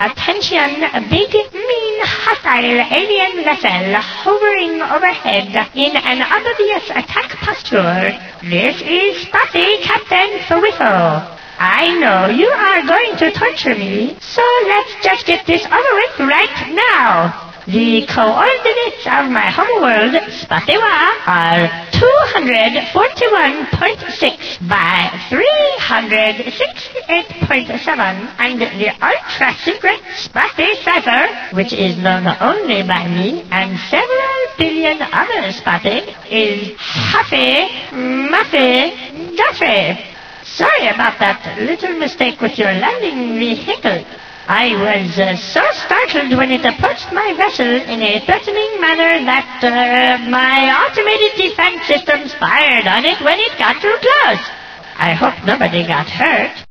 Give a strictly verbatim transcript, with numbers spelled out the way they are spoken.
Attention, a big, mean, hostile alien vessel hovering overhead in an obvious attack posture. This is Spotty, Captain Whiffle. I know you are going to torture me, so let's just get this over with right now. The coordinates of my homeworld, Spottywa, are two hundred forty-one point six by three hundred sixty-eight point seven, and the ultra-secret Spotty Cipher, which is known only by me and several billion other Spotty, is Huffy, Muffy, Duffy. Sorry about that little mistake with your landing vehicle. I was uh, so startled when it approached my vessel in a threatening manner that uh, my automated defense systems fired on it when it got too close. I hope nobody got hurt.